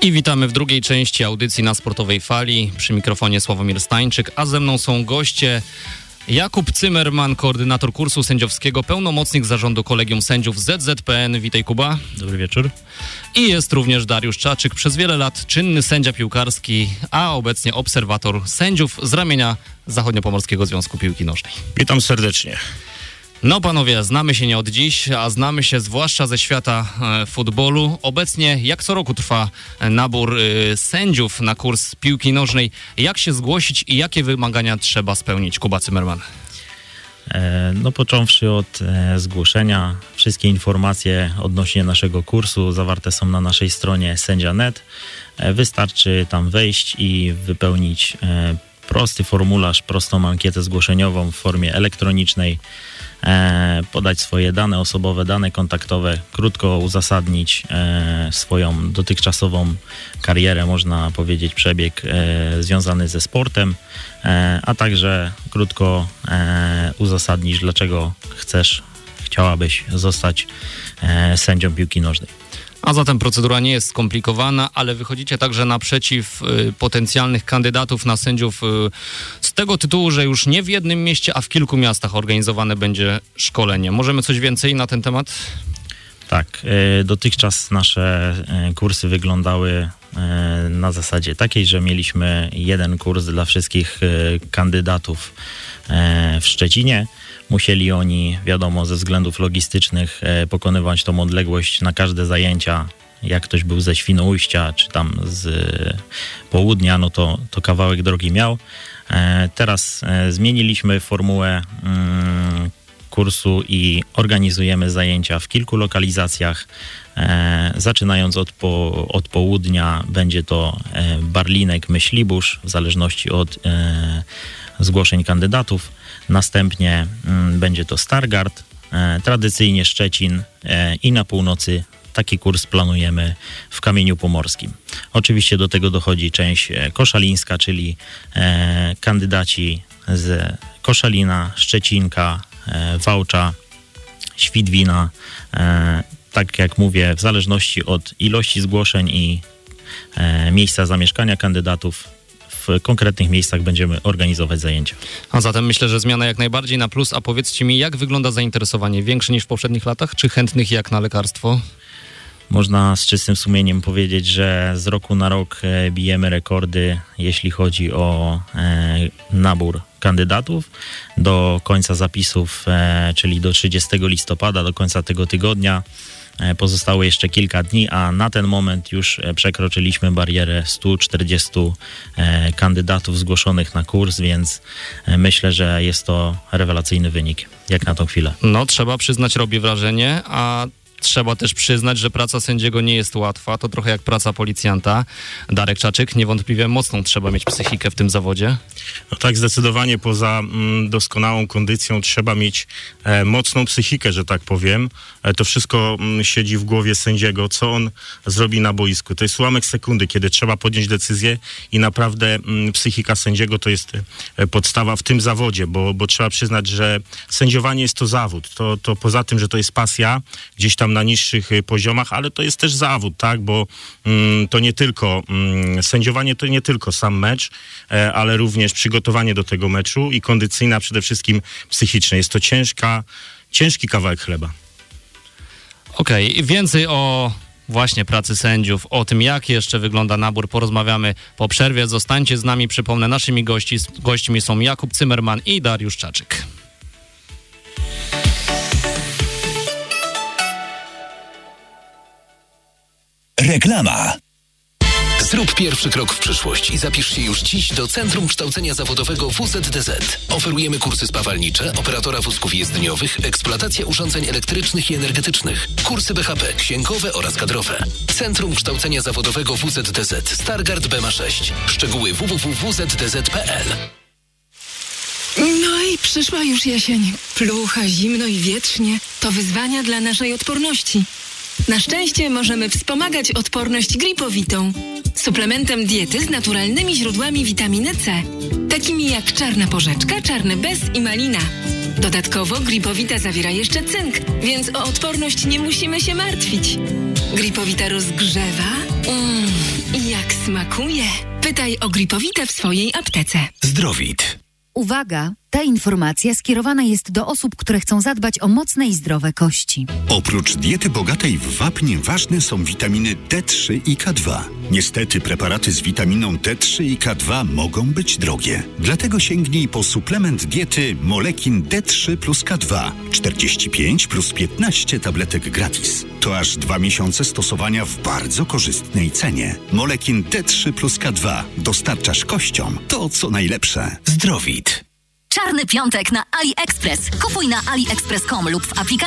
I witamy w drugiej części audycji na Sportowej Fali. Przy mikrofonie Sławomir Stańczyk, a ze mną są goście Jakub Zimmerman, koordynator kursu sędziowskiego, pełnomocnik zarządu Kolegium Sędziów ZZPN. Witaj, Kuba. Dobry wieczór. I jest również Dariusz Czaczyk, przez wiele lat czynny sędzia piłkarski, a obecnie obserwator sędziów z ramienia Zachodniopomorskiego Związku Piłki Nożnej. Witam serdecznie. No panowie, znamy się nie od dziś, a znamy się zwłaszcza ze świata futbolu. Obecnie jak co roku trwa nabór sędziów na kurs piłki nożnej. Jak się zgłosić i jakie wymagania trzeba spełnić? Kuba Zimmerman. No począwszy od zgłoszenia, wszystkie informacje odnośnie naszego kursu zawarte są na naszej stronie sędzia.net. Wystarczy tam wejść i wypełnić prosty formularz, prostą ankietę zgłoszeniową w formie elektronicznej, podać swoje dane osobowe, dane kontaktowe, krótko uzasadnić swoją dotychczasową karierę, można powiedzieć przebieg związany ze sportem, a także krótko uzasadnić, dlaczego chciałabyś zostać sędzią piłki nożnej. A zatem procedura nie jest skomplikowana, ale wychodzicie także naprzeciw potencjalnych kandydatów na sędziów z tego tytułu, że już nie w jednym mieście, a w kilku miastach organizowane będzie szkolenie. Możemy coś więcej na ten temat? Tak, dotychczas nasze kursy wyglądały na zasadzie takiej, że mieliśmy jeden kurs dla wszystkich kandydatów w Szczecinie. Musieli oni, wiadomo, ze względów logistycznych pokonywać tą odległość na każde zajęcia. Jak ktoś był ze Świnoujścia, czy tam z południa, no to kawałek drogi miał. Teraz zmieniliśmy formułę kursu i organizujemy zajęcia w kilku lokalizacjach. Zaczynając od południa będzie to Barlinek, Myślibórz, w zależności od zgłoszeń kandydatów. Następnie będzie to Stargard, tradycyjnie Szczecin i na północy taki kurs planujemy w Kamieniu Pomorskim. Oczywiście do tego dochodzi część koszalińska, czyli kandydaci z Koszalina, Szczecinka, Wałcza, Świdwina. Tak jak mówię, w zależności od ilości zgłoszeń i miejsca zamieszkania kandydatów, w konkretnych miejscach będziemy organizować zajęcia. A zatem myślę, że zmiana jak najbardziej na plus. A powiedzcie mi, jak wygląda zainteresowanie? Większe niż w poprzednich latach? Czy chętnych jak na lekarstwo? Można z czystym sumieniem powiedzieć, że z roku na rok bijemy rekordy, jeśli chodzi o nabór kandydatów. Do końca zapisów, czyli do 30 listopada, do końca tego tygodnia, pozostało jeszcze kilka dni, a na ten moment już przekroczyliśmy barierę 140 kandydatów zgłoszonych na kurs, więc myślę, że jest to rewelacyjny wynik, jak na tą chwilę. No, trzeba przyznać, robi wrażenie, a trzeba też przyznać, że praca sędziego nie jest łatwa. To trochę jak praca policjanta. Darek Czaczyk, niewątpliwie mocną trzeba mieć psychikę w tym zawodzie. No tak, zdecydowanie poza doskonałą kondycją trzeba mieć mocną psychikę, że tak powiem. To wszystko siedzi w głowie sędziego, co on zrobi na boisku. To jest ułamek sekundy, kiedy trzeba podjąć decyzję i naprawdę psychika sędziego to jest podstawa w tym zawodzie, bo trzeba przyznać, że sędziowanie jest to zawód. To poza tym, że to jest pasja, gdzieś tam na niższych poziomach, ale to jest też zawód, tak, bo to nie tylko sędziowanie to nie tylko sam mecz, ale również przygotowanie do tego meczu i kondycyjne, a przede wszystkim psychiczne. Jest to ciężki kawałek chleba. Okej, więcej o właśnie pracy sędziów, o tym, jak jeszcze wygląda nabór, porozmawiamy po przerwie. Zostańcie z nami, przypomnę, naszymi gośćmi są Jakub Zimmerman i Dariusz Czaczyk. Reklama. Zrób pierwszy krok w przyszłość i zapisz się już dziś do Centrum Kształcenia Zawodowego WZDZ. Oferujemy kursy spawalnicze, operatora wózków jezdniowych, eksploatacja urządzeń elektrycznych i energetycznych, kursy BHP, księgowe oraz kadrowe. Centrum Kształcenia Zawodowego WZDZ, Stargard Bema 6. Szczegóły www.wzdz.pl. No i przyszła już jesień. Plucha, zimno i wietrznie. To wyzwania dla naszej odporności. Na szczęście możemy wspomagać odporność Gripowitą, suplementem diety z naturalnymi źródłami witaminy C, takimi jak czarna porzeczka, czarny bez i malina. Dodatkowo Gripowita zawiera jeszcze cynk, więc o odporność nie musimy się martwić. Gripowita rozgrzewa Jak smakuje? Pytaj o Gripowite w swojej aptece. Zdrowit. Uwaga! Ta informacja skierowana jest do osób, które chcą zadbać o mocne i zdrowe kości. Oprócz diety bogatej w wapnie ważne są witaminy D3 i K2. Niestety preparaty z witaminą D3 i K2 mogą być drogie. Dlatego sięgnij po suplement diety Molekin D3 plus K2. 45 plus 15 tabletek gratis. To aż 2 miesiące stosowania w bardzo korzystnej cenie. Molekin D3 plus K2. Dostarczasz kościom to, co najlepsze. Zdrowit. Czarny piątek na AliExpress. Kupuj na aliexpress.com lub w aplikacji